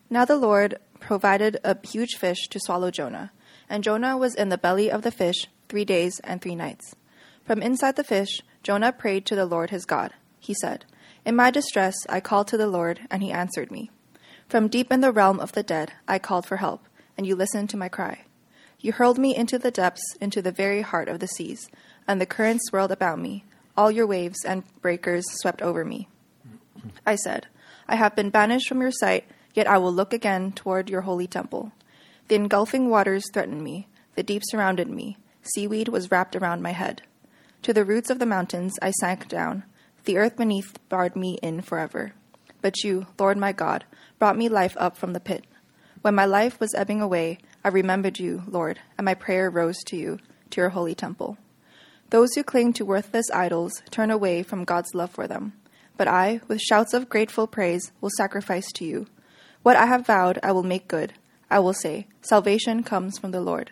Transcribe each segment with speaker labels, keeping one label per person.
Speaker 1: Now the Lord provided a huge fish to swallow Jonah, and Jonah was in the belly of the fish 3 days and 3 nights. From inside the fish, Jonah prayed to the Lord his God. He said, "In my distress I called to the Lord, and he answered me. From deep in the realm of the dead I called for help, and you listened to my cry. You hurled me into the depths, into the very heart of the seas, and the currents swirled about me. All your waves and breakers swept over me. I said, I have been banished from your sight, yet I will look again toward your holy temple. The engulfing waters threatened me. The deep surrounded me. Seaweed was wrapped around my head. To the roots of the mountains I sank down. The earth beneath barred me in forever. But you, Lord my God, brought me life up from the pit. When my life was ebbing away, I remembered you, Lord, and my prayer rose to you, to your holy temple. Those who cling to worthless idols turn away from God's love for them. But I, with shouts of grateful praise, will sacrifice to you. What I have vowed I will make good. I will say, salvation comes from the Lord.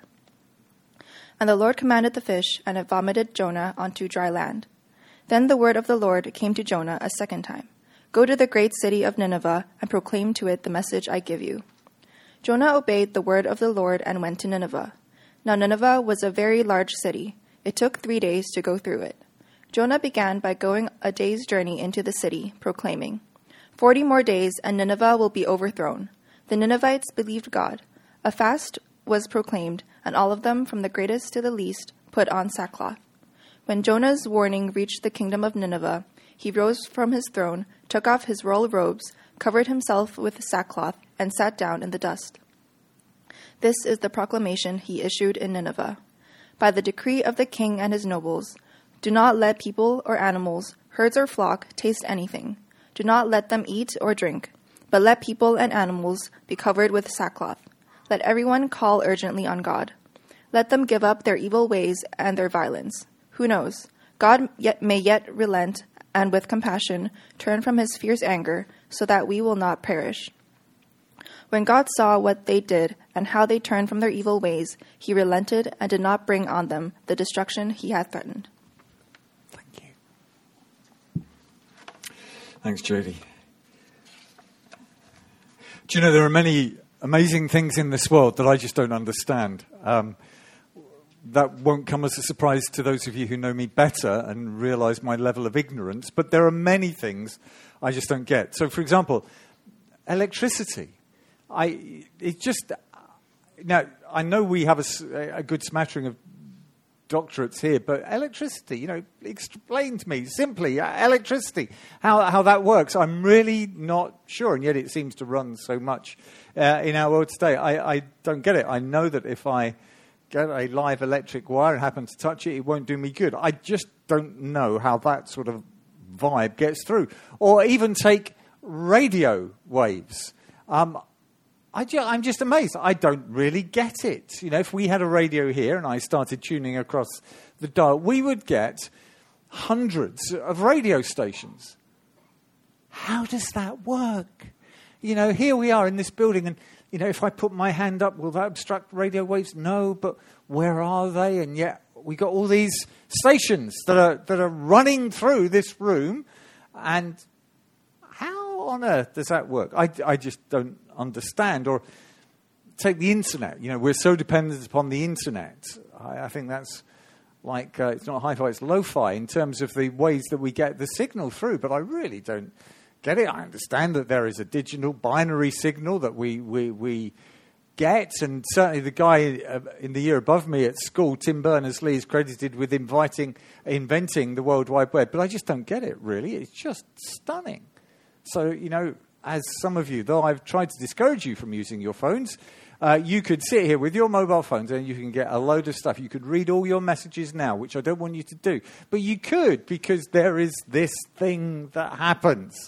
Speaker 1: And the Lord commanded the fish, and it vomited Jonah onto dry land. Then the word of the Lord came to Jonah a second time. Go to the great city of Nineveh, and proclaim to it the message I give you. Jonah obeyed the word of the Lord and went to Nineveh. Now Nineveh was a very large city. It took 3 days to go through it. Jonah began by going a day's journey into the city, proclaiming, 40 more days, and Nineveh will be overthrown. The Ninevites believed God. A fast was proclaimed, and all of them, from the greatest to the least, put on sackcloth. When Jonah's warning reached the kingdom of Nineveh, he rose from his throne, took off his royal robes, covered himself with sackcloth, and sat down in the dust. This is the proclamation he issued in Nineveh. By the decree of the king and his nobles, do not let people or animals, herds or flock, taste anything. Do not let them eat or drink, but let people and animals be covered with sackcloth. Let everyone call urgently on God. Let them give up their evil ways and their violence. Who knows? God may yet relent and with compassion turn from his fierce anger so that we will not perish. When God saw what they did and how they turned from their evil ways, he relented and did not bring on them the destruction he had threatened.
Speaker 2: Thank you. Thanks, Jody. Do you know, there are many amazing things in this world that I just don't understand. That won't come as a surprise to those of you who know me better and realize my level of ignorance, but there are many things I just don't get. So, for example, electricity. Now, I know we have a good smattering of doctorates here, but electricity, explain to me simply, electricity, how that works. I'm really not sure, and yet it seems to run so much in our world today. I don't get it. I know that if I get a live electric wire and happen to touch it, it won't do me good. I just don't know how that sort of vibe gets through. Or even take radio waves. I'm just amazed. I don't really get it. If we had a radio here and I started tuning across the dial, we would get hundreds of radio stations. How does that work? Here we are in this building and, if I put my hand up, will that obstruct radio waves? No, but where are they? And yet we got all these stations that are running through this room. And how on earth does that work? I just don't understand. Or take the internet. We're so dependent upon the internet. I think that's like, it's not hi-fi, it's lo-fi in terms of the ways that we get the signal through. But I really don't get it. I understand that there is a digital binary signal that we get, and certainly the guy in the year above me at school, Tim Berners-Lee, is credited with inventing the World Wide Web, but I just don't get it, really. It's just stunning. So, as some of you, though I've tried to discourage you from using your phones, you could sit here with your mobile phones and you can get a load of stuff. You could read all your messages now, which I don't want you to do, but you could, because there is this thing that happens.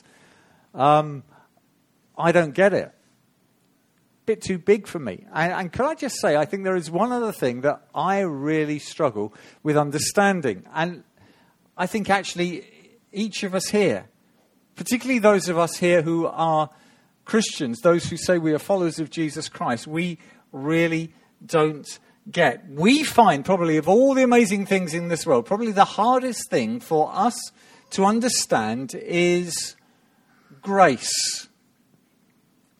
Speaker 2: I don't get it. Bit too big for me. And can I just say, I think there is one other thing that I really struggle with understanding. And I think actually each of us here, particularly those of us here who are Christians, those who say we are followers of Jesus Christ, we really don't get. We find probably of all the amazing things in this world, probably the hardest thing for us to understand is grace.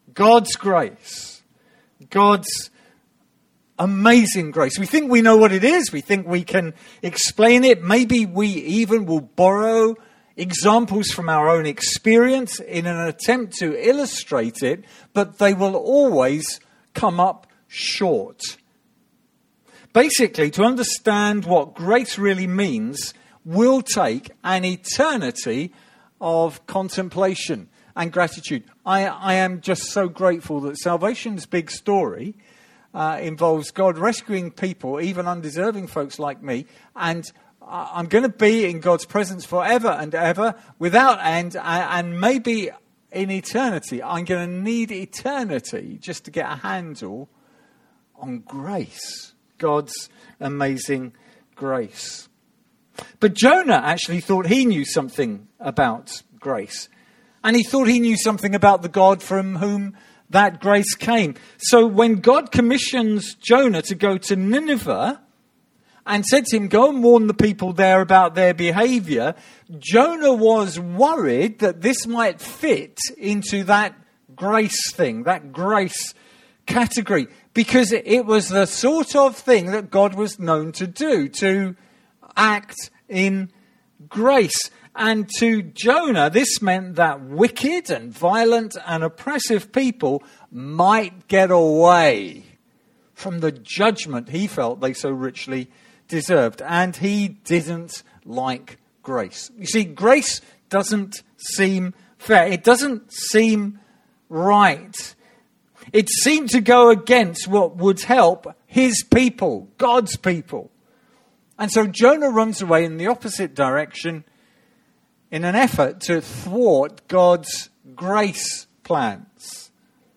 Speaker 2: God's grace. God's amazing grace. We think we know what it is. We think we can explain it. Maybe we even will borrow examples from our own experience in an attempt to illustrate it, but they will always come up short. Basically, to understand what grace really means will take an eternity of contemplation and gratitude. I am just so grateful that salvation's big story involves God rescuing people, even undeserving folks like me, and I'm going to be in God's presence forever and ever, without end, and maybe in eternity. I'm going to need eternity just to get a handle on grace, God's amazing grace. But Jonah actually thought he knew something about grace. And he thought he knew something about the God from whom that grace came. So when God commissions Jonah to go to Nineveh and said to him, go and warn the people there about their behavior, Jonah was worried that this might fit into that grace thing, that grace category, because it was the sort of thing that God was known to do, to act in grace. And to Jonah, this meant that wicked and violent and oppressive people might get away from the judgment he felt they so richly deserved. And he didn't like grace. You see, grace doesn't seem fair. It doesn't seem right. It seemed to go against what would help his people, God's people. And so Jonah runs away in the opposite direction in an effort to thwart God's grace plans.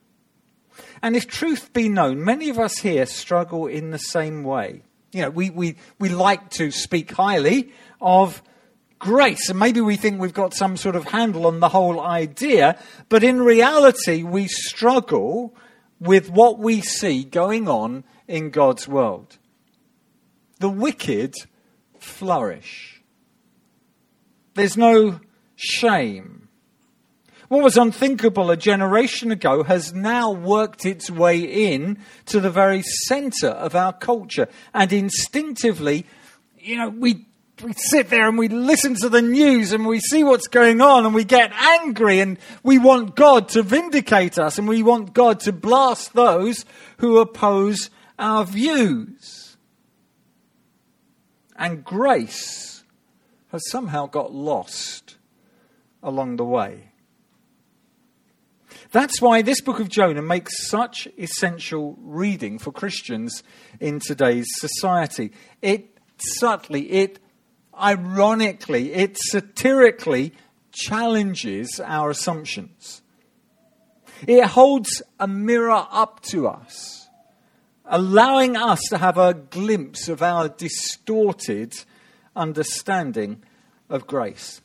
Speaker 2: And if truth be known, many of us here struggle in the same way. You know, we like to speak highly of grace, and maybe we think we've got some sort of handle on the whole idea, but in reality we struggle with what we see going on in God's world. The wicked flourish. There's no shame. What was unthinkable a generation ago has now worked its way in to the very centre of our culture. And instinctively, you know, we sit there and we listen to the news and we see what's going on and we get angry and we want God to vindicate us and we want God to blast those who oppose our views. And grace has somehow got lost along the way. That's why this book of Jonah makes such essential reading for Christians in today's society. It subtly, it ironically, it satirically challenges our assumptions. It holds a mirror up to us, allowing us to have a glimpse of our distorted understanding of grace.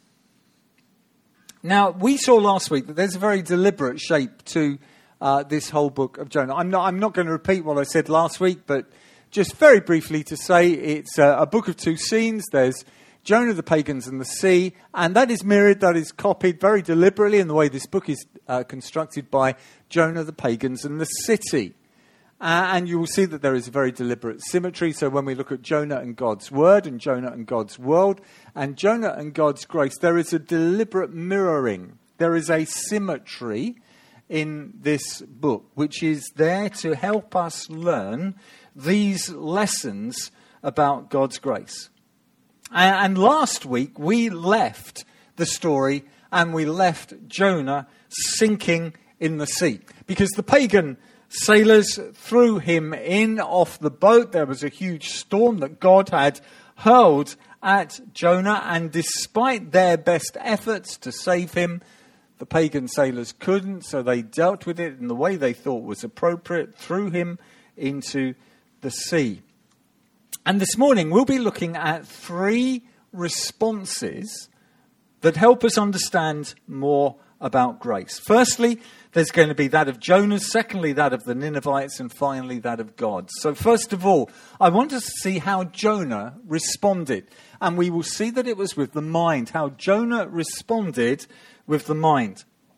Speaker 2: Now, we saw last week that there's a very deliberate shape to this whole book of Jonah. I'm not going to repeat what I said last week, but just very briefly to say it's a book of two scenes. There's Jonah, the pagans, and the sea, and that is mirrored, that is copied very deliberately in the way this book is constructed by Jonah, the pagans, and the city. And you will see that there is a very deliberate symmetry. So when we look at Jonah and God's word and Jonah and God's world and Jonah and God's grace, there is a deliberate mirroring. There is a symmetry in this book, which is there to help us learn these lessons about God's grace. And last week we left the story and we left Jonah sinking in the sea because the pagan sailors threw him in off the boat. There was a huge storm that God had hurled at Jonah, and despite their best efforts to save him, the pagan sailors couldn't, so they dealt with it in the way they thought was appropriate, threw him into the sea. And this morning we'll be looking at three responses that help us understand more about grace. Firstly, there's going to be that of Jonah, secondly that of the Ninevites, and finally that of God. So first of all, I want us to see how Jonah responded. And we will see that it was with the mind, how Jonah responded with the mind.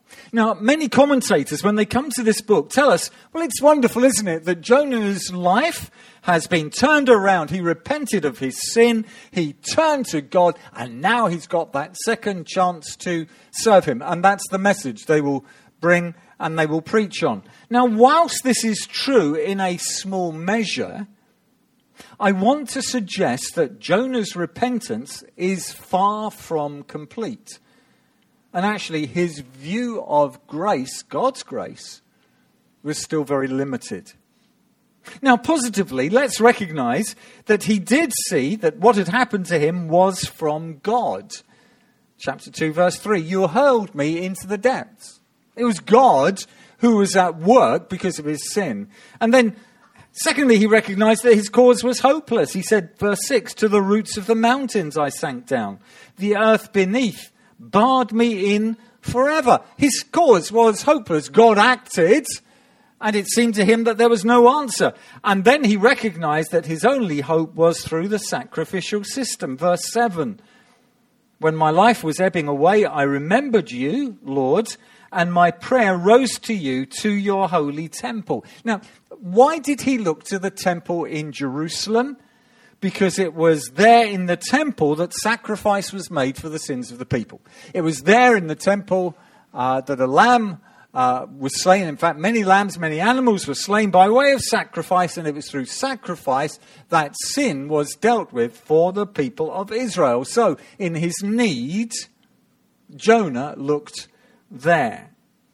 Speaker 2: Now, many commentators, when they come to this book, tell us, well, it's wonderful, isn't it, that Jonah's life has been turned around. He repented of his sin, he turned to God, and now he's got that second chance to serve him. And that's the message they will bring and they will preach on. Now, whilst this is true in a small measure, I want to suggest that Jonah's repentance is far from complete. And actually, his view of grace, God's grace, was still very limited. Now, positively, let's recognize that he did see that what had happened to him was from God. Chapter 2, verse 3, you hurled me into the depths. It was God who was at work because of his sin. And then, secondly, he recognized that his cause was hopeless. He said, verse 6, to the roots of the mountains I sank down. The earth beneath barred me in forever. His cause was hopeless. God acted, and it seemed to him that there was no answer. And then he recognized that his only hope was through the sacrificial system. Verse 7, when my life was ebbing away, I remembered you, Lord, and my prayer rose to you, to your holy temple. Now, why did he look to the temple in Jerusalem? Because it was there in the temple that sacrifice was made for the sins of the people. It was there in the temple that a lamb was slain. In fact, many lambs, many animals were slain by way of sacrifice, and it was through sacrifice that sin was dealt with for the people of Israel. So, in his need, Jonah looked there.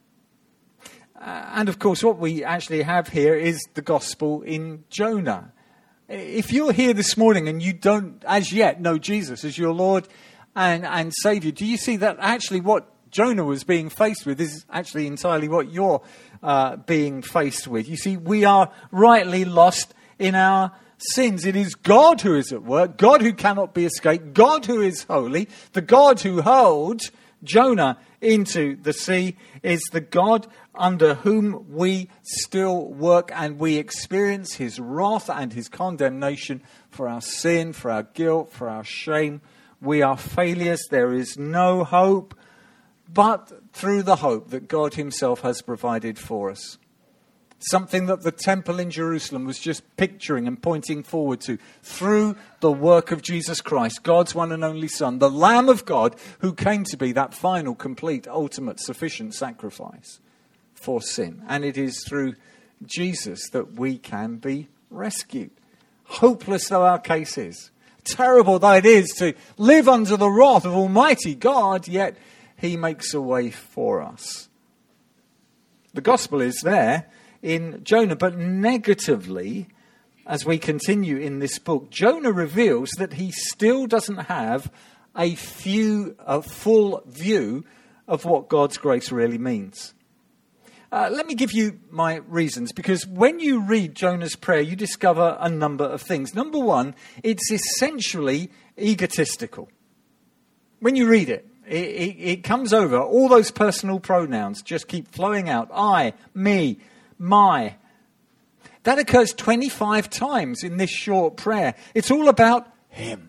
Speaker 2: And of course, what we actually have here is the gospel in Jonah. If you're here this morning and you don't as yet know Jesus as your Lord and Saviour, do you see that actually what Jonah was being faced with is actually entirely what you're being faced with? You see, we are rightly lost in our sins. It is God who is at work, God who cannot be escaped, God who is holy. The God who hurled Jonah into the sea is the God under whom we still work, and we experience his wrath and his condemnation for our sin, for our guilt, for our shame. We are failures. There is no hope but through the hope that God himself has provided for us. Something that the temple in Jerusalem was just picturing and pointing forward to, through the work of Jesus Christ, God's one and only Son, the Lamb of God, who came to be that final, complete, ultimate, sufficient sacrifice for sin. And it is through Jesus that we can be rescued. Hopeless though our case is, terrible though it is to live under the wrath of Almighty God, yet he makes a way for us. The gospel is there in Jonah, but negatively, as we continue in this book, Jonah reveals that he still doesn't have a full view of what God's grace really means. Let me give you my reasons, because when you read Jonah's prayer, you discover a number of things. Number one, it's essentially egotistical. When you read it, it comes over. All those personal pronouns just keep flowing out. I, me, my. That occurs 25 times in this short prayer. It's all about him.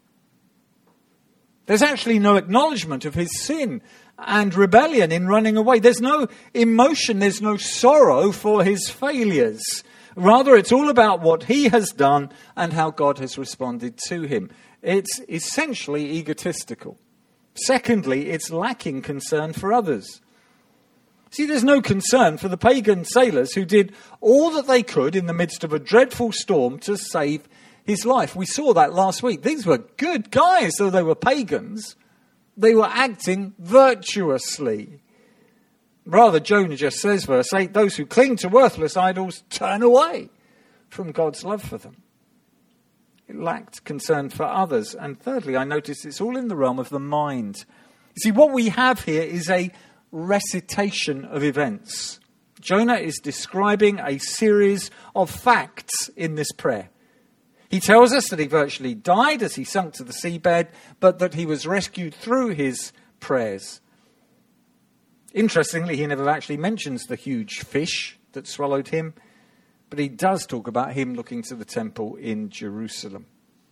Speaker 2: There's actually no acknowledgement of his sin and rebellion in running away. There's no emotion, there's no sorrow for his failures. Rather, it's all about what he has done and how God has responded to him. It's essentially egotistical. Secondly, it's lacking concern for others. See, there's no concern for the pagan sailors who did all that they could in the midst of a dreadful storm to save his life. We saw that last week. These were good guys, though they were pagans. They were acting virtuously. Rather, Jonah just says, verse 8, those who cling to worthless idols turn away from God's love for them. It lacked concern for others. And thirdly, I notice it's all in the realm of the mind. You see, what we have here is a recitation of events. Jonah is describing a series of facts in this prayer. He tells us that he virtually died as he sunk to the seabed, but that he was rescued through his prayers. Interestingly, he never actually mentions the huge fish that swallowed him, but he does talk about him looking to the temple in Jerusalem.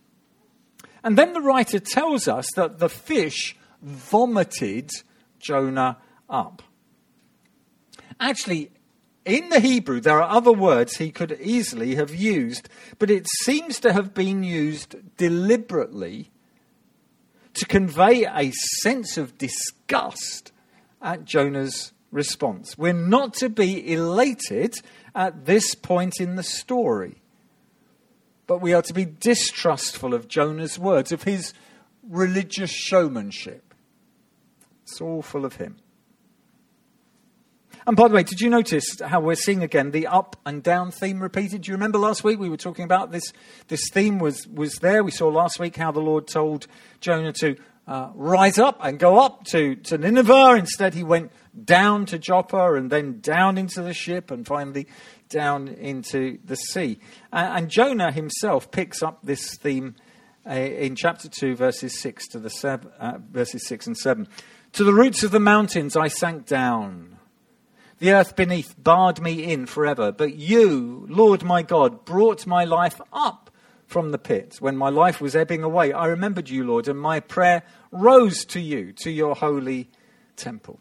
Speaker 2: And then the writer tells us that the fish vomited Jonah up. Actually, in the Hebrew, there are other words he could easily have used, but it seems to have been used deliberately to convey a sense of disgust at Jonah's response. We're not to be elated at this point in the story, but we are to be distrustful of Jonah's words, of his religious showmanship. It's all full of him. And by the way, did you notice how we're seeing again the up and down theme repeated? Do you remember last week we were talking about this? This theme was there. We saw last week how the Lord told Jonah to rise up and go up to Nineveh. Instead, he went down to Joppa and then down into the ship and finally down into the sea. And Jonah himself picks up this theme in chapter 2, verses 6 and 7. To the roots of the mountains I sank down. The earth beneath barred me in forever. But you, Lord my God, brought my life up from the pit. When my life was ebbing away, I remembered you, Lord, and my prayer rose to you, to your holy temple.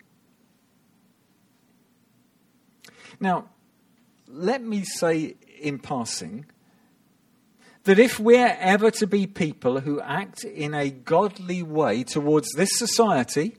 Speaker 2: Now, let me say in passing that if we're ever to be people who act in a godly way towards this society,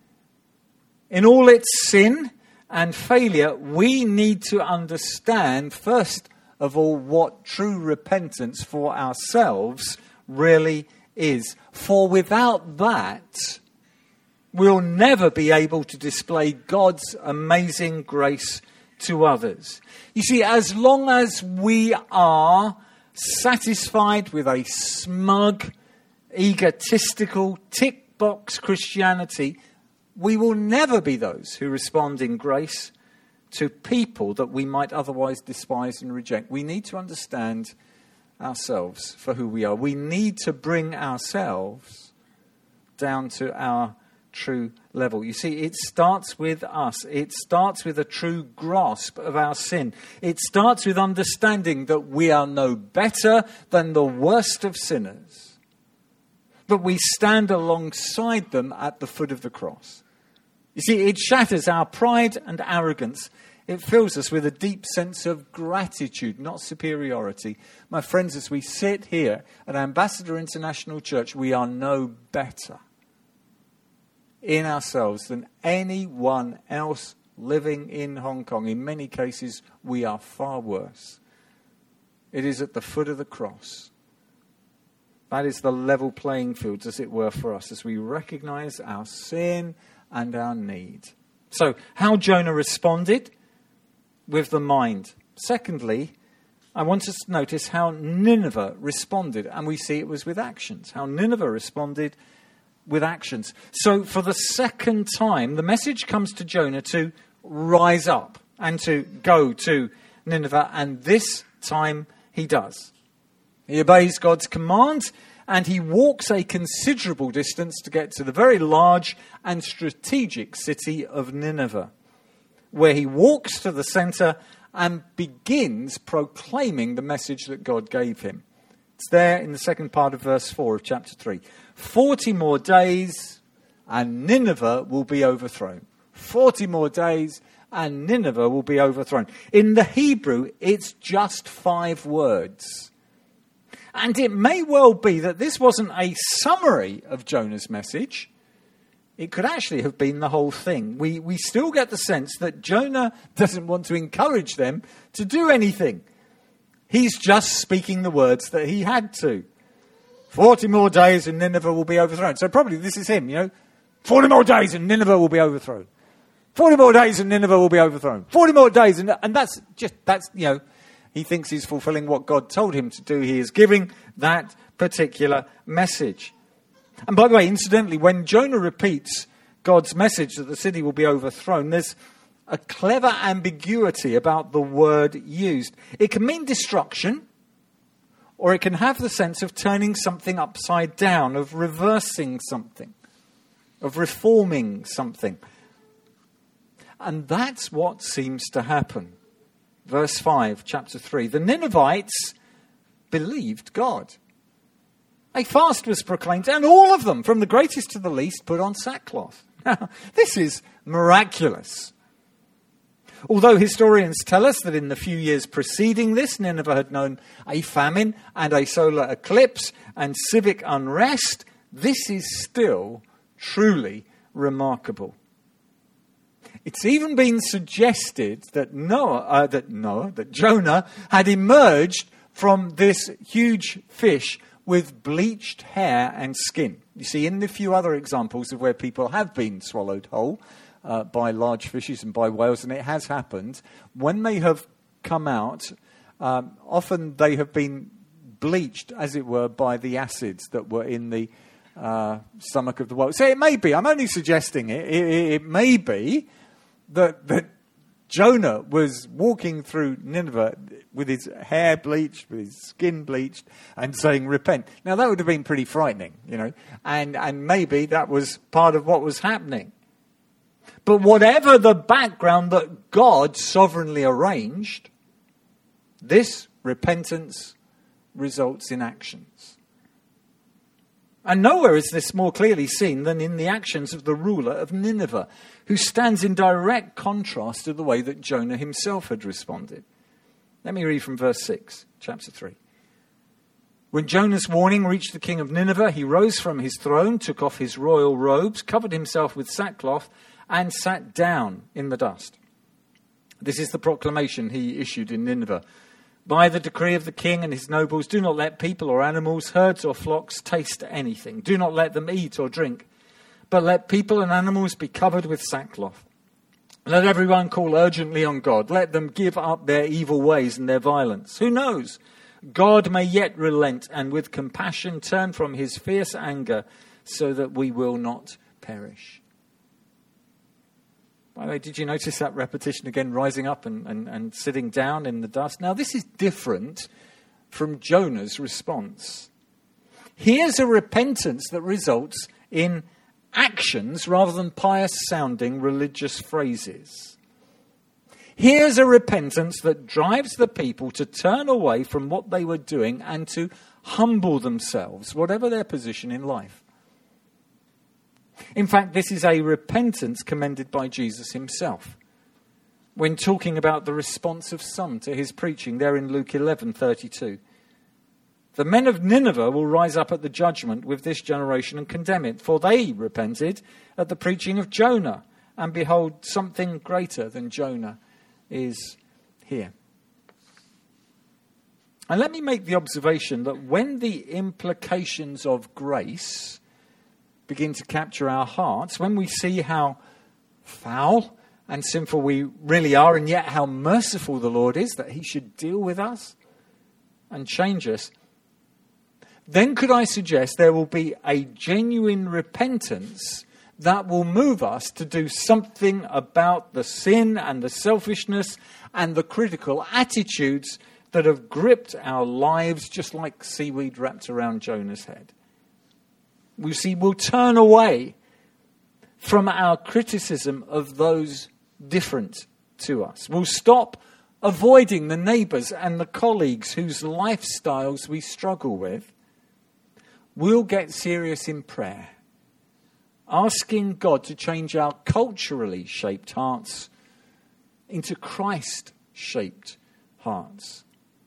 Speaker 2: in all its sin and failure, we need to understand, first of all, what true repentance for ourselves really is. For without that, we'll never be able to display God's amazing grace to others. You see, as long as we are satisfied with a smug, egotistical, tick-box Christianity, we will never be those who respond in grace to people that we might otherwise despise and reject. We need to understand ourselves for who we are. We need to bring ourselves down to our true level. You see, it starts with us. It starts with a true grasp of our sin. It starts with understanding that we are no better than the worst of sinners, but we stand alongside them at the foot of the cross. You see, it shatters our pride and arrogance. It fills us with a deep sense of gratitude, not superiority. My friends, as we sit here at Ambassador International Church, we are no better in ourselves than anyone else living in Hong Kong. In many cases, we are far worse. It is at the foot of the cross. That is the level playing field, as it were, for us, as we recognize our sin and our need. So, how Jonah responded? With the mind. Secondly, I want us to notice how Nineveh responded, and we see it was with actions. How Nineveh responded with actions. So, for the second time, the message comes to Jonah to rise up and to go to Nineveh, and this time he does. He obeys God's command, and he walks a considerable distance to get to the very large and strategic city of Nineveh, where he walks to the center and begins proclaiming the message that God gave him. It's there in the second part of verse 4 of chapter 3. 40 more days and Nineveh will be overthrown. 40 more days and Nineveh will be overthrown. In the Hebrew, it's just 5 words. And it may well be that this wasn't a summary of Jonah's message. It could actually have been the whole thing. We still get the sense that Jonah doesn't want to encourage them to do anything. He's just speaking the words that he had to. 40 more days and Nineveh will be overthrown. So probably this is him, 40 more days and Nineveh will be overthrown. 40 more days and Nineveh will be overthrown. 40 more days and that's he thinks he's fulfilling what God told him to do. He is giving that particular message. And by the way, incidentally, when Jonah repeats God's message that the city will be overthrown, there's a clever ambiguity about the word used. It can mean destruction, or it can have the sense of turning something upside down, of reversing something, of reforming something. And that's what seems to happen. Verse 5, chapter 3. The Ninevites believed God. A fast was proclaimed, and all of them, from the greatest to the least, put on sackcloth. Now, this is miraculous. Although historians tell us that in the few years preceding this, Nineveh had known a famine and a solar eclipse and civic unrest, this is still truly remarkable. It's even been suggested that Jonah had emerged from this huge fish with bleached hair and skin. You see, in the few other examples of where people have been swallowed whole by large fishes and by whales, and it has happened, when they have come out, often they have been bleached, as it were, by the acids that were in the stomach of the whale. So it may be, I'm only suggesting it may be that Jonah was walking through Nineveh with his hair bleached, with his skin bleached, and saying, repent. Now, that would have been pretty frightening, and maybe that was part of what was happening. But whatever the background that God sovereignly arranged, this repentance results in actions. And nowhere is this more clearly seen than in the actions of the ruler of Nineveh, who stands in direct contrast to the way that Jonah himself had responded. Let me read from verse 6, chapter 3. When Jonah's warning reached the king of Nineveh, he rose from his throne, took off his royal robes, covered himself with sackcloth, and sat down in the dust. This is the proclamation he issued in Nineveh. By the decree of the king and his nobles, do not let people or animals, herds or flocks taste anything. Do not let them eat or drink, but let people and animals be covered with sackcloth. Let everyone call urgently on God. Let them give up their evil ways and their violence. Who knows? God may yet relent and with compassion turn from his fierce anger so that we will not perish. By the way, did you notice that repetition again, rising up and sitting down in the dust? Now, this is different from Jonah's response. Here's a repentance that results in actions rather than pious-sounding religious phrases. Here's a repentance that drives the people to turn away from what they were doing and to humble themselves, whatever their position in life. In fact, this is a repentance commended by Jesus himself when talking about the response of some to his preaching there in Luke 11:32. The men of Nineveh will rise up at the judgment with this generation and condemn it, for they repented at the preaching of Jonah, and behold, something greater than Jonah is here. And let me make the observation that when the implications of grace begin to capture our hearts, when we see how foul and sinful we really are, and yet how merciful the Lord is that he should deal with us and change us, then could I suggest there will be a genuine repentance that will move us to do something about the sin and the selfishness and the critical attitudes that have gripped our lives just like seaweed wrapped around Jonah's head. We see, we'll turn away from our criticism of those different to us. We'll stop avoiding the neighbours and the colleagues whose lifestyles we struggle with. We'll get serious in prayer, asking God to change our culturally shaped hearts into Christ-shaped hearts.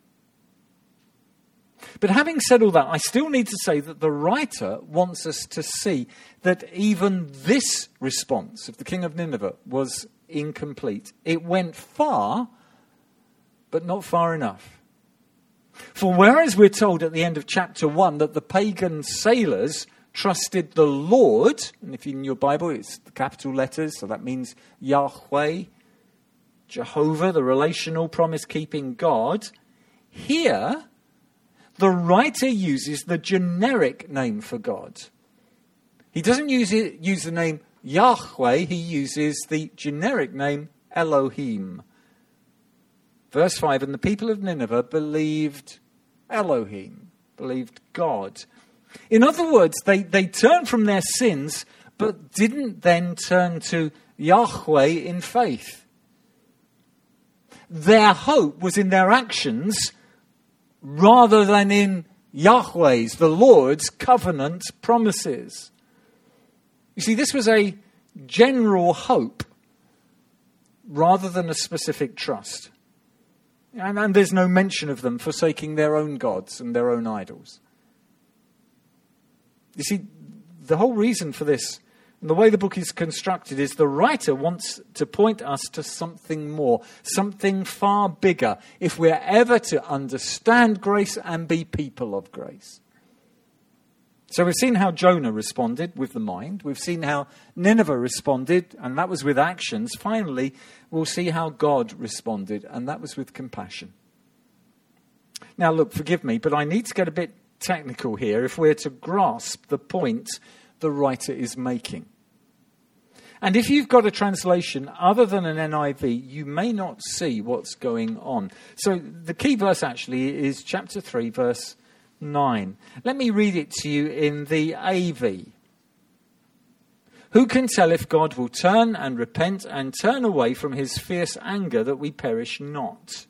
Speaker 2: But having said all that, I still need to say that the writer wants us to see that even this response of the king of Nineveh was incomplete. It went far, but not far enough. For whereas we're told at the end of chapter 1 that the pagan sailors trusted the Lord, and if in your Bible it's the capital letters, so that means Yahweh, Jehovah, the relational promise-keeping God, here the writer uses the generic name for God. He doesn't use the name Yahweh, he uses the generic name Elohim. Verse 5, and the people of Nineveh believed Elohim, believed God. In other words, they turned from their sins, but didn't then turn to Yahweh in faith. Their hope was in their actions rather than in Yahweh's, the Lord's, covenant promises. You see, this was a general hope rather than a specific trust. And there's no mention of them forsaking their own gods and their own idols. You see, the whole reason for this, and the way the book is constructed, is the writer wants to point us to something more, something far bigger, if we're ever to understand grace and be people of grace. So we've seen how Jonah responded with the mind. We've seen how Nineveh responded, and that was with actions. Finally, we'll see how God responded, and that was with compassion. Now, look, forgive me, but I need to get a bit technical here if we're to grasp the point the writer is making. And if you've got a translation other than an NIV, you may not see what's going on. So the key verse actually is chapter 3, verse 9. Let me read it to you in the AV. Who can tell if God will turn and repent and turn away from his fierce anger that we perish not?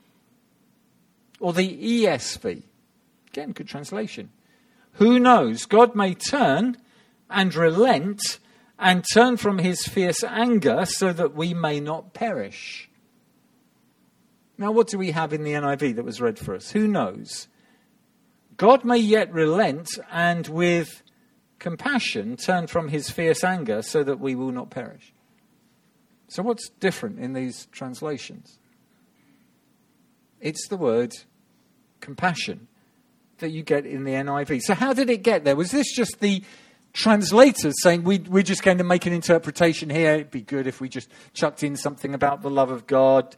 Speaker 2: Or the ESV. Again, good translation. Who knows? God may turn and relent and turn from his fierce anger so that we may not perish. Now, what do we have in the NIV that was read for us? Who knows? God may yet relent and with compassion turn from his fierce anger so that we will not perish. So what's different in these translations? It's the word compassion that you get in the NIV. So how did it get there? Was this just the translators saying we're just going to make an interpretation here? It'd be good if we just chucked in something about the love of God.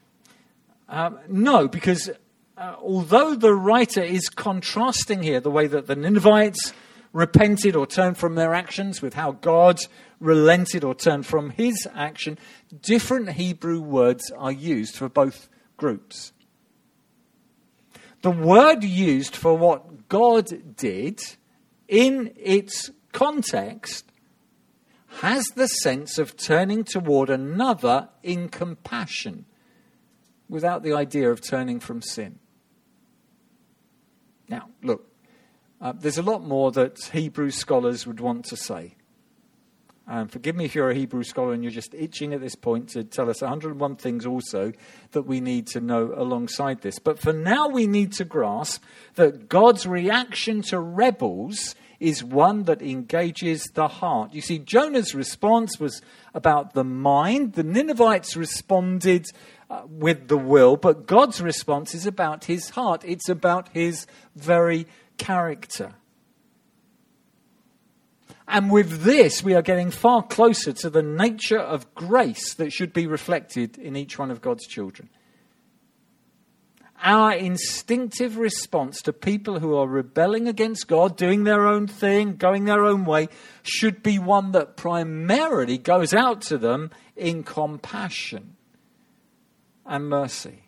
Speaker 2: No, because although the writer is contrasting here the way that the Ninevites repented or turned from their actions with how God relented or turned from his action, different Hebrew words are used for both groups. The word used for what God did in its context has the sense of turning toward another in compassion without the idea of turning from sin. Now, look, there's a lot more that Hebrew scholars would want to say. Forgive me if you're a Hebrew scholar and you're just itching at this point to tell us 101 things also that we need to know alongside this. But for now, we need to grasp that God's reaction to rebels is one that engages the heart. You see, Jonah's response was about the mind. The Ninevites responded with the will, but God's response is about his heart. It's about his very character. And with this, we are getting far closer to the nature of grace that should be reflected in each one of God's children. Our instinctive response to people who are rebelling against God, doing their own thing, going their own way, should be one that primarily goes out to them in compassion and mercy.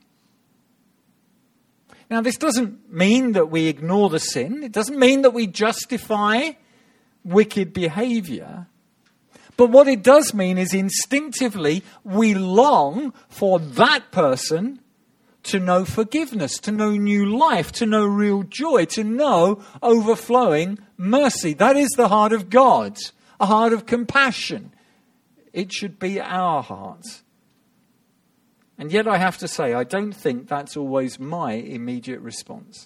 Speaker 2: Now, this doesn't mean that we ignore the sin. It doesn't mean that we justify wicked behavior. But what it does mean is instinctively we long for that person to know forgiveness, to know new life, to know real joy, to know overflowing mercy. That is the heart of God, a heart of compassion. It should be our heart. And yet I have to say, I don't think that's always my immediate response.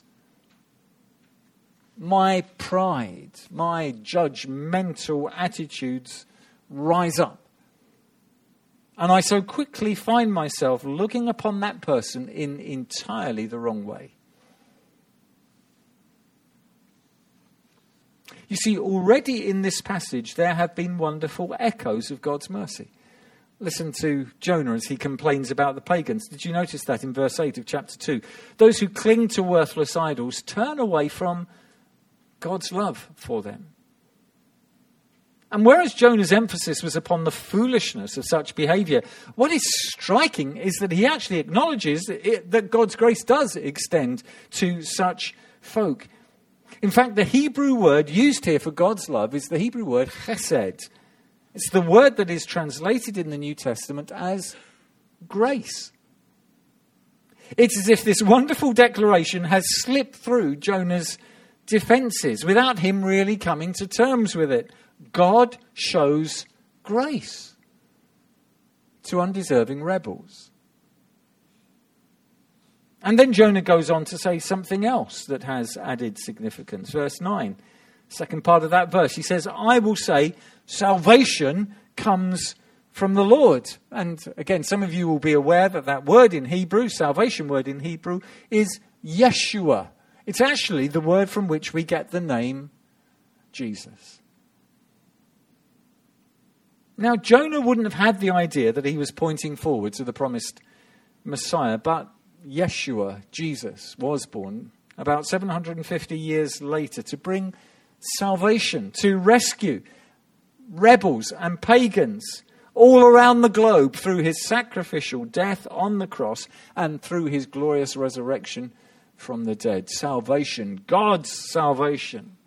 Speaker 2: My pride, my judgmental attitudes rise up. And I so quickly find myself looking upon that person in entirely the wrong way. You see, already in this passage, there have been wonderful echoes of God's mercy. Listen to Jonah as he complains about the pagans. Did you notice that in verse 8 of chapter 2? Those who cling to worthless idols turn away from God's love for them. And whereas Jonah's emphasis was upon the foolishness of such behavior, what is striking is that he actually acknowledges that God's grace does extend to such folk. In fact, the Hebrew word used here for God's love is the Hebrew word chesed. It's the word that is translated in the New Testament as grace. It's as if this wonderful declaration has slipped through Jonah's defenses without him really coming to terms with it. God shows grace
Speaker 3: to undeserving rebels. And then Jonah goes on to say something else that has added significance. Verse 9, second part of that verse, he says, I will say salvation comes from the Lord. And again, some of you will be aware that that word in Hebrew, salvation word in Hebrew, is Yeshua. It's actually the word from which we get the name Jesus. Now, Jonah wouldn't have had the idea that he was pointing forward to the promised Messiah, but Yeshua, Jesus, was born about 750 years later to bring salvation, to rescue rebels and pagans all around the globe through his sacrificial death on the cross and through his glorious resurrection from the dead. Salvation, God's salvation,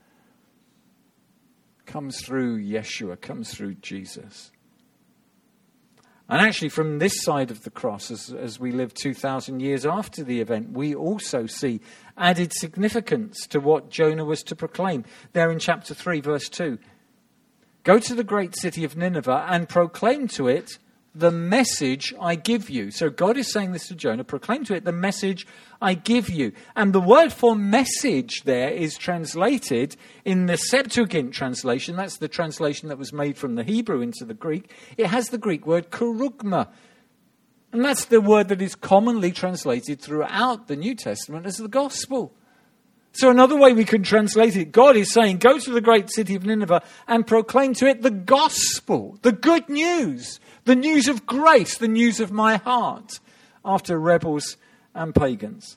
Speaker 3: comes through Yeshua, comes through Jesus. And actually, from this side of the cross, as we live 2,000 years after the event, we also see added significance to what Jonah was to proclaim. There in chapter 3, verse 2. Go to the great city of Nineveh and proclaim to it the message I give you. So God is saying this to Jonah, proclaim to it the message I give you. And the word for message there is translated in the Septuagint translation. That's the translation that was made from the Hebrew into the Greek. It has the Greek word kerugma. And that's the word that is commonly translated throughout the New Testament as the gospel. So another way we can translate it, God is saying, go to the great city of Nineveh and proclaim to it the gospel, the good news, the news of grace, the news of my heart after rebels and pagans.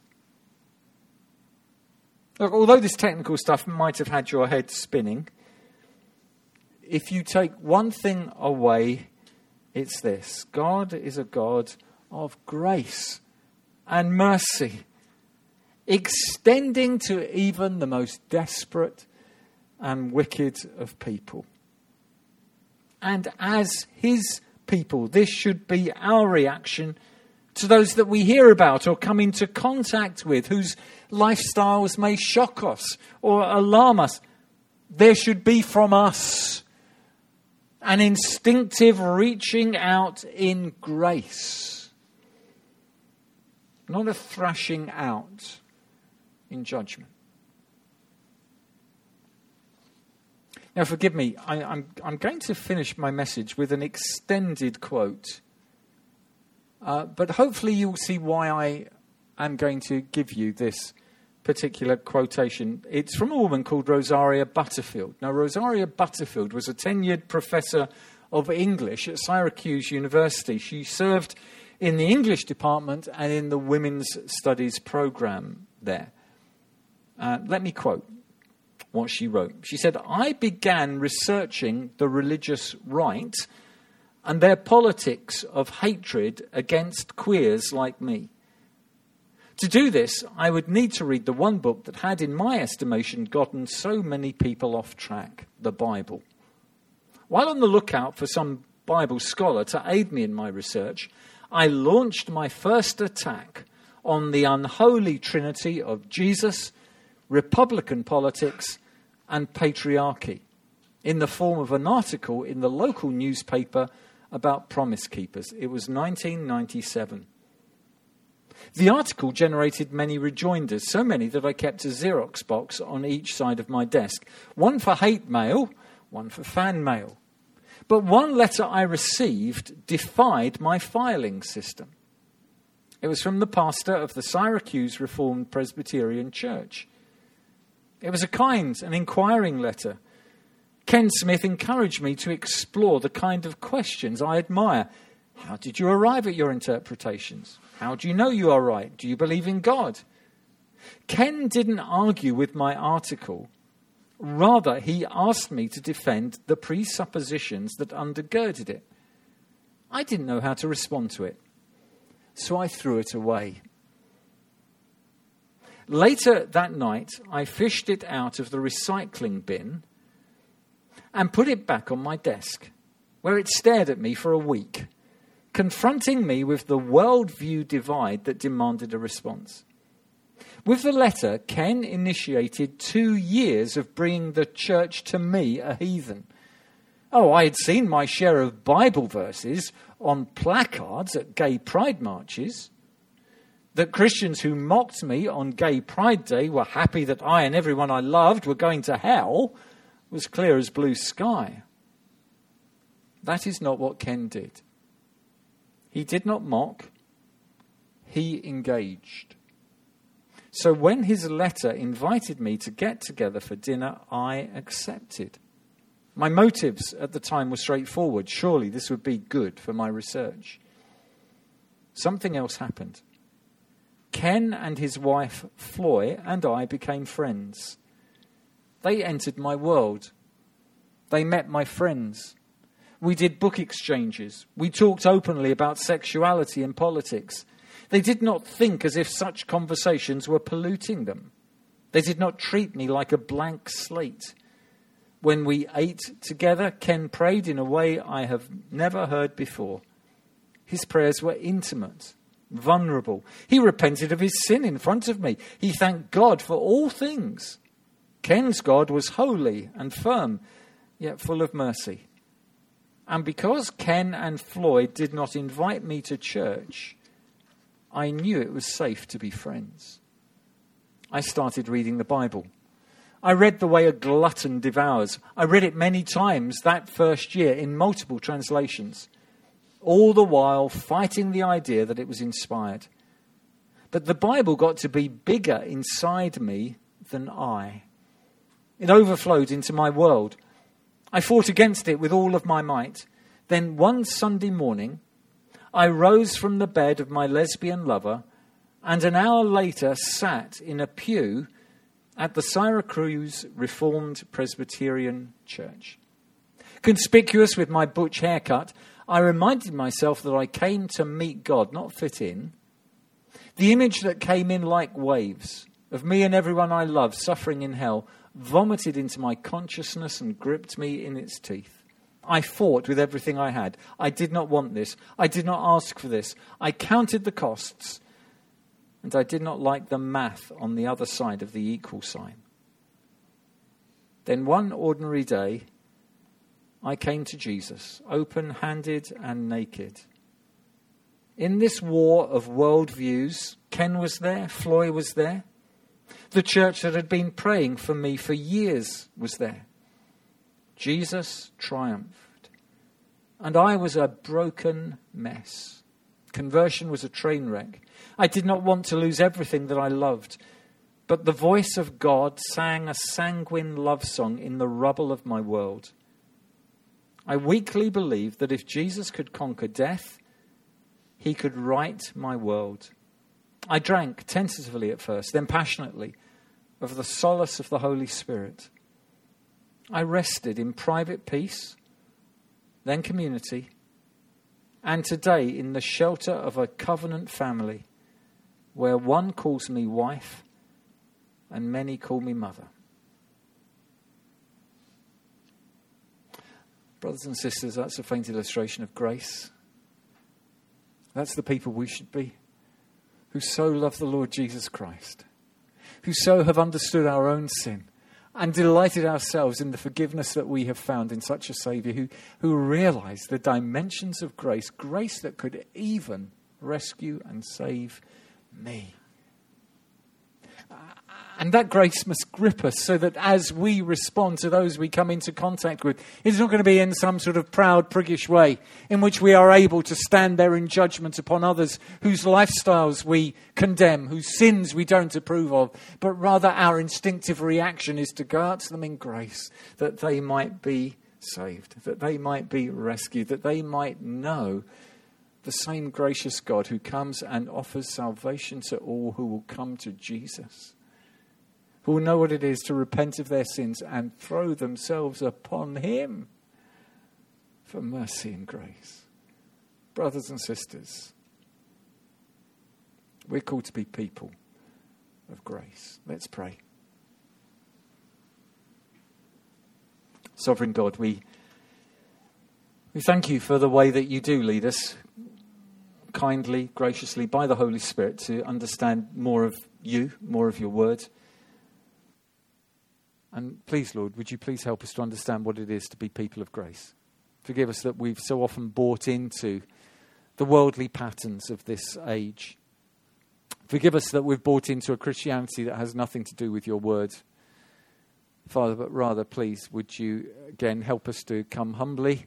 Speaker 3: Look, although this technical stuff might have had your head spinning, if you take one thing away, it's this. God is a God of grace and mercy, extending to even the most desperate and wicked of people. And as his people, this should be our reaction to those that we hear about or come into contact with, whose lifestyles may shock us or alarm us. There should be from us an instinctive reaching out in grace, not a thrashing out in judgment. Now, forgive me, I'm going to finish my message with an extended quote, but hopefully you'll see why I am going to give you this particular quotation. It's from a woman called Rosaria Butterfield. Now, Rosaria Butterfield was a tenured professor of English at Syracuse University. She served in the English department and in the Women's Studies program there. Let me quote what she wrote. She said, I began researching the religious right and their politics of hatred against queers like me. To do this, I would need to read the one book that had, in my estimation, gotten so many people off track, the Bible. While on the lookout for some Bible scholar to aid me in my research, I launched my first attack on the unholy trinity of Jesus, Republican politics, and patriarchy in the form of an article in the local newspaper about Promise Keepers. It was 1997. The article generated many rejoinders, so many that I kept a Xerox box on each side of my desk, one for hate mail, one for fan mail. But one letter I received defied my filing system. It was from the pastor of the Syracuse Reformed Presbyterian Church. It was a kind and inquiring letter. Ken Smith encouraged me to explore the kind of questions I admire. How did you arrive at your interpretations? How do you know you are right? Do you believe in God? Ken didn't argue with my article. Rather, he asked me to defend the presuppositions that undergirded it. I didn't know how to respond to it, so I threw it away. Later that night, I fished it out of the recycling bin and put it back on my desk, where it stared at me for a week, confronting me with the worldview divide that demanded a response. With the letter, Ken initiated 2 years of bringing the church to me, a heathen. Oh, I had seen my share of Bible verses on placards at gay pride marches. That Christians who mocked me on Gay Pride Day were happy that I and everyone I loved were going to hell was clear as blue sky. That is not what Ken did. He did not mock. He engaged. So when his letter invited me to get together for dinner, I accepted. My motives at the time were straightforward. Surely this would be good for my research. Something else happened. Ken and his wife, Floy, and I became friends. They entered my world. They met my friends. We did book exchanges. We talked openly about sexuality and politics. They did not think as if such conversations were polluting them. They did not treat me like a blank slate. When we ate together, Ken prayed in a way I have never heard before. His prayers were intimate, vulnerable. He repented of his sin in front of me. He thanked God for all things. Ken's God was holy and firm, yet full of mercy. And because Ken and Floyd did not invite me to church, I knew it was safe to be friends. I started reading the Bible. I read The Way a Glutton Devours. I read it many times that first year in multiple translations, all the while fighting the idea that it was inspired. But the Bible got to be bigger inside me than I. It overflowed into my world. I fought against it with all of my might. Then one Sunday morning, I rose from the bed of my lesbian lover and an hour later sat in a pew at the Syracuse Reformed Presbyterian Church. Conspicuous with my butch haircut, I reminded myself that I came to meet God, not fit in. The image that came in like waves of me and everyone I love suffering in hell vomited into my consciousness and gripped me in its teeth. I fought with everything I had. I did not want this. I did not ask for this. I counted the costs. And I did not like the math on the other side of the equal sign. Then one ordinary day, I came to Jesus, open-handed and naked. In this war of worldviews, Ken was there, Floy was there. The church that had been praying for me for years was there. Jesus triumphed. And I was a broken mess. Conversion was a train wreck. I did not want to lose everything that I loved. But the voice of God sang a sanguine love song in the rubble of my world. I weakly believed that if Jesus could conquer death, he could right my world. I drank tentatively at first, then passionately, of the solace of the Holy Spirit. I rested in private peace, then community, and today in the shelter of a covenant family where one calls me wife and many call me mother. Brothers and sisters, that's a faint illustration of grace. That's the people we should be, who so love the Lord Jesus Christ, who so have understood our own sin and delighted ourselves in the forgiveness that we have found in such a Saviour, who realize the dimensions of grace, grace that could even rescue and save me. And that grace must grip us so that as we respond to those we come into contact with, it's not going to be in some sort of proud, priggish way in which we are able to stand there in judgment upon others whose lifestyles we condemn, whose sins we don't approve of, but rather our instinctive reaction is to go out to them in grace that they might be saved, that they might be rescued, that they might know the same gracious God who comes and offers salvation to all who will come to Jesus, who will know what it is to repent of their sins and throw themselves upon him for mercy and grace. Brothers and sisters, we're called to be people of grace. Let's pray. Sovereign God, we thank you for the way that you do lead us kindly, graciously, by the Holy Spirit to understand more of you, more of your word. And please, Lord, would you please help us to understand what it is to be people of grace? Forgive us that we've so often bought into the worldly patterns of this age. Forgive us that we've bought into a Christianity that has nothing to do with your word. Father, but rather, please, would you again help us to come humbly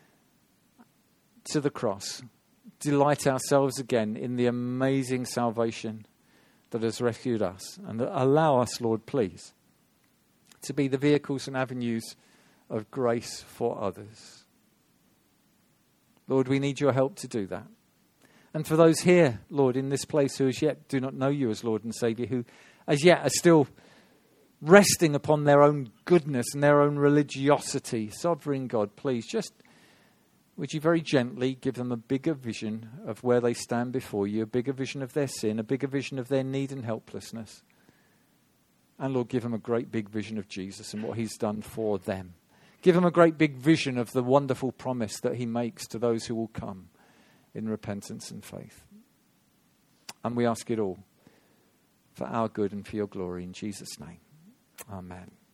Speaker 3: to the cross, delight ourselves again in the amazing salvation that has rescued us, and allow us, Lord, please, to be the vehicles and avenues of grace for others. Lord, we need your help to do that. And for those here, Lord, in this place who as yet do not know you as Lord and Saviour, who as yet are still resting upon their own goodness and their own religiosity, sovereign God, please, just would you very gently give them a bigger vision of where they stand before you, a bigger vision of their sin, a bigger vision of their need and helplessness. And Lord, give them a great big vision of Jesus and what he's done for them. Give them a great big vision of the wonderful promise that he makes to those who will come in repentance and faith. And we ask it all for our good and for your glory in Jesus' name. Amen.